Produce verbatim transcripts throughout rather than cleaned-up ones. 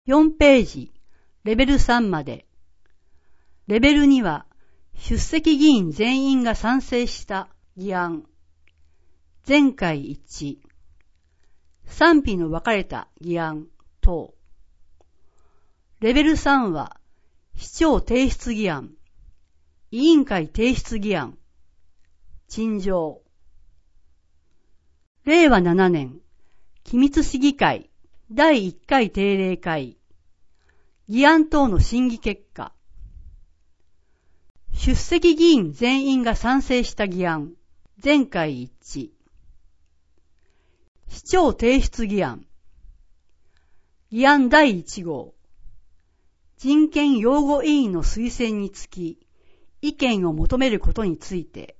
よんページ、レベルさんまで。レベルには、出席議員全員が賛成した議案。全会一致。賛否の分かれた議案等。レベルさんは、市長提出議案、委員会提出議案、陳情。れいわななねん、君津市議会だいいっかい定例会。議案等の審議結果。出席議員全員が賛成した議案、全会一致。市長提出議案。議案だいいち号。人権擁護委員の推薦につき、意見を求めることについて。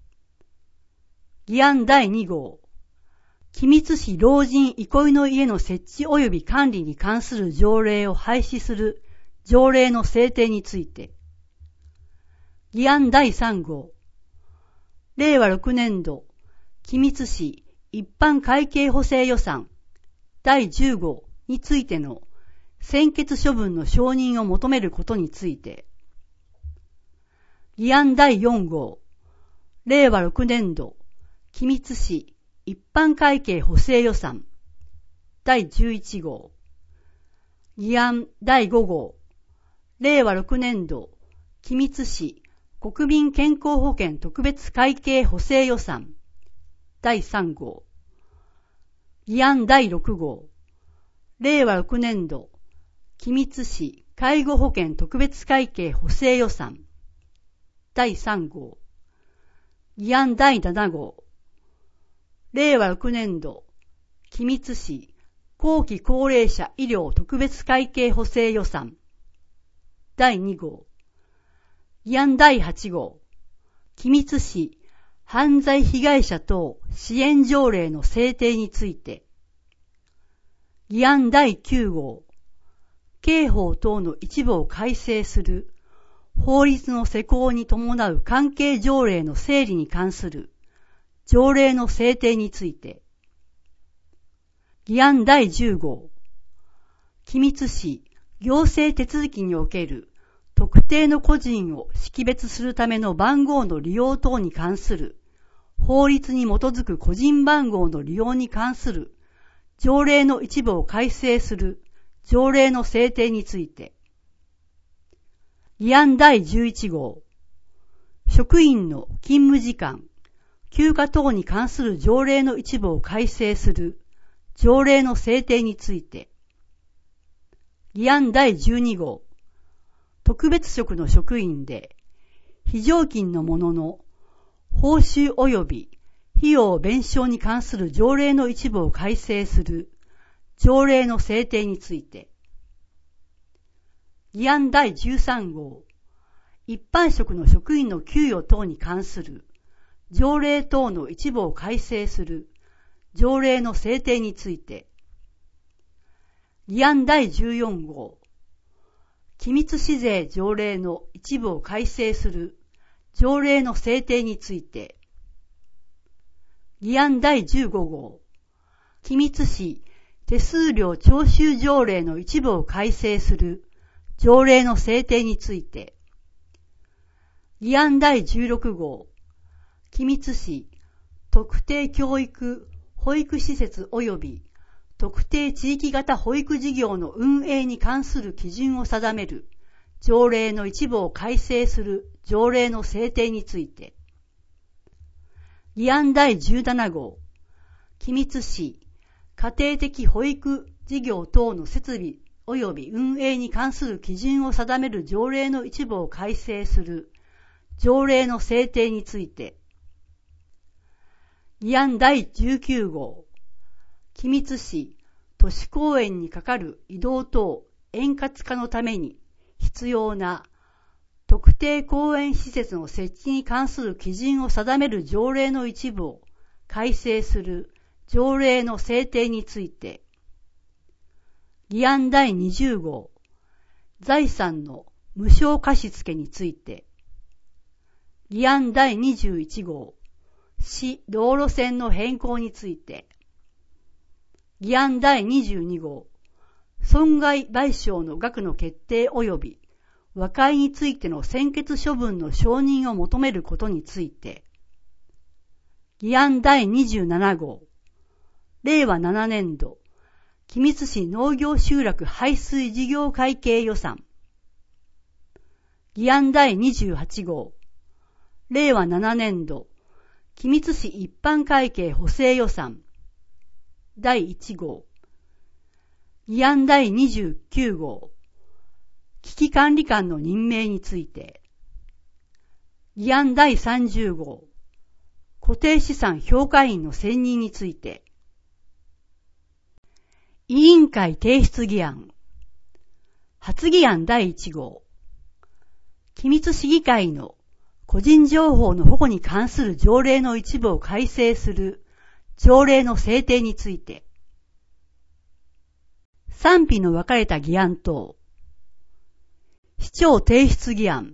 議案だいに号。君津市老人憩いの家の設置及び管理に関する条例を廃止する条例の制定について。議案だいさん号。れいわろくねん度、君津市一般会計補正予算だいじゅう号についての専決処分の承認を求めることについて。議案だいよん号。れいわろくねん度、君津市一般会計補正予算だいじゅういち号。議案だいご号。れいわろくねん度、君津市国民健康保険特別会計補正予算だいさん号。議案だいろく号。れいわろくねん度、君津市介護保険特別会計補正予算だいさん号。議案だいなな号。れいわろくねん度、君津市後期高齢者医療特別会計補正予算だいに号。議案だいはち号。君津市犯罪被害者等支援条例の制定について。議案だいきゅう号。刑法等の一部を改正する法律の施行に伴う関係条例の整理に関する条例の制定について。議案だいじゅう号。君津市行政手続きにおける特定の個人を識別するための番号の利用等に関する法律に基づく個人番号の利用に関する条例の一部を改正する条例の制定について。議案だいじゅういち号。職員の勤務時間、休暇等に関する条例の一部を改正する条例の制定について。議案だいじゅうに号。特別職の職員で非常勤の者の報酬及び費用弁償に関する条例の一部を改正する条例の制定について。議案だいじゅうさん号。一般職の職員の給与等に関する条例等の一部を改正する条例の制定について。議案だいじゅうよん号。君津市税条例の一部を改正する条例の制定について。議案だいじゅうご号。君津市手数料徴収条例の一部を改正する条例の制定について。議案だいじゅうろく号。君津市特定教育保育施設及び特定地域型保育事業の運営に関する基準を定める条例の一部を改正する条例の制定について。議案だいじゅうなな号。君津市家庭的保育事業等の設備及び運営に関する基準を定める条例の一部を改正する条例の制定について。議案だいじゅうきゅう号。君津市都市公園にかかる移動等円滑化のために必要な特定公園施設の設置に関する基準を定める条例の一部を改正する条例の制定について。議案だいにじゅう号。財産の無償貸付について。議案だいにじゅういち号。市道路線の変更について。議案だいにじゅうに号。 損害賠償の額の決定及び和解についての専決処分の承認を求めることについて、議案だいにじゅうなな号、れいわななねん度、君津市農業集落排水事業会計予算、議案だいにじゅうはち号、れいわななねん度、君津市一般会計補正予算、だいいち号、議案だいにじゅうきゅう号、危機管理官の任命について、議案だいさんじゅう号、固定資産評価員の選任について、委員会提出議案、発議案だいいち号、君津市議会の個人情報の保護に関する条例の一部を改正する条例の制定について、賛否の分かれた議案等、市長提出議案、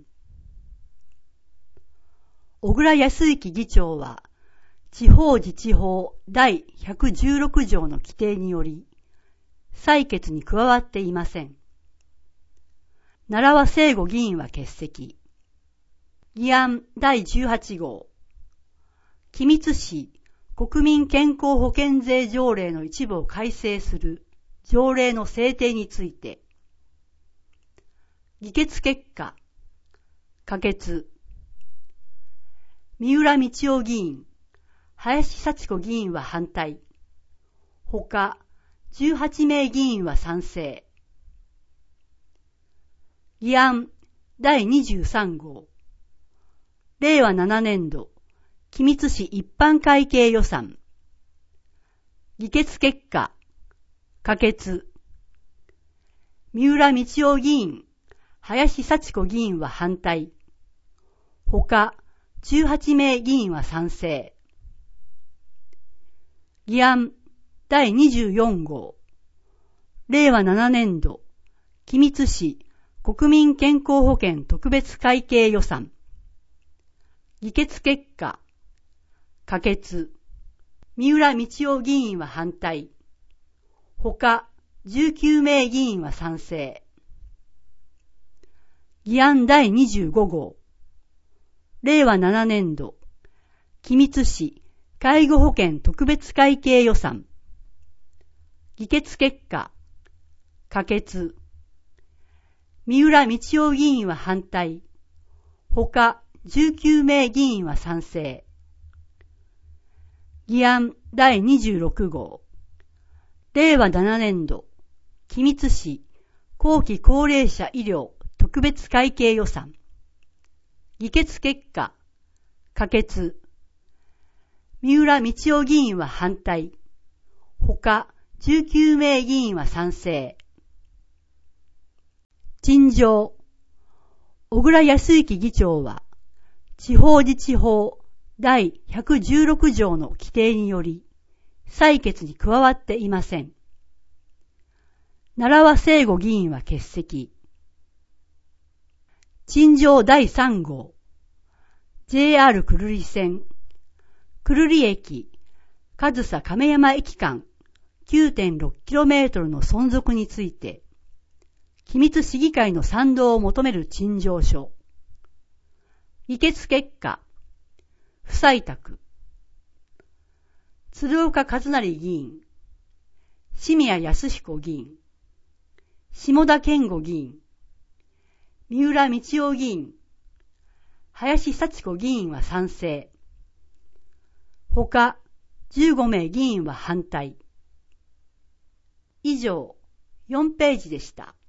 小倉康之議長は、地方自治法だいひゃくじゅうろく条の規定により、採決に加わっていません。奈良和聖吾議員は欠席。議案だいじゅうはち号、君津市国民健康保険税条例の一部を改正する条例の制定について、議決結果、可決。三浦道夫議員、林幸子議員は反対。ほか、じゅうはち名議員は賛成。議案だいにじゅうさん号、れいわななねん度、君津市一般会計予算。議決結果、可決。三浦道夫議員、林幸子議員は反対。ほか、じゅうはち名議員は賛成。議案だいにじゅうよん号、れいわななねん度、君津市国民健康保険特別会計予算。議決結果、可決。三浦道夫議員は反対。ほか、じゅうきゅう名議員は賛成。議案だいにじゅうご号、れいわななねん度、君津市介護保険特別会計予算。議決結果、可決。三浦道夫議員は反対。ほか、じゅうきゅう名議員は賛成。議案だいにじゅうろく号、れいわななねん度、君津市後期高齢者医療特別会計予算。議決結果、可決。三浦道夫議員は反対。ほか、じゅうきゅう名議員は賛成。陳情。小倉康之議長は、地方自治法だいひゃくじゅうろく条の規定により、採決に加わっていません。奈良和聖吾議員は欠席。陳情だいさん号、ジェイアール 久留里線、久留里駅、上総亀山駅間 きゅうてんろくキロメートル の存続について、君津市議会の賛同を求める陳情書。議決結果、不採択。鶴岡和成議員、清宮康彦議員、下田健吾議員、三浦道夫議員、林幸子議員は賛成。ほか、じゅうご名議員は反対。以上、よんページでした。